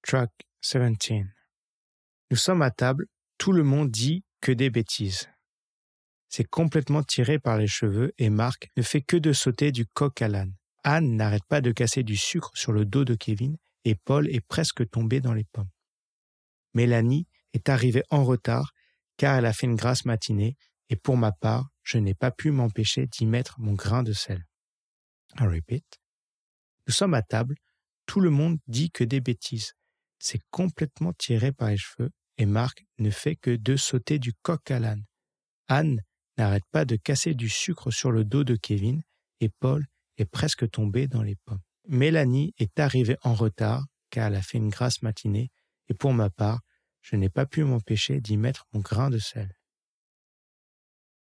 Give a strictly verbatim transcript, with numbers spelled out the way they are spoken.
Track dix-sept. Nous sommes à table, tout le monde dit que des bêtises. C'est complètement tiré par les cheveux et Marc ne fait que de sauter du coq à l'âne. Anne n'arrête pas de casser du sucre sur le dos de Kevin et Paul est presque tombé dans les pommes. Mélanie est arrivée en retard car elle a fait une grasse matinée et pour ma part, je n'ai pas pu m'empêcher d'y mettre mon grain de sel. I repeat. Nous sommes à table, tout le monde dit que des bêtises. C'est complètement tiré par les cheveux et Marc ne fait que de sauter du coq à l'âne. Anne n'arrête pas de casser du sucre sur le dos de Kevin et Paul est presque tombé dans les pommes. Mélanie est arrivée en retard car elle a fait une grasse matinée et pour ma part, je n'ai pas pu m'empêcher d'y mettre mon grain de sel.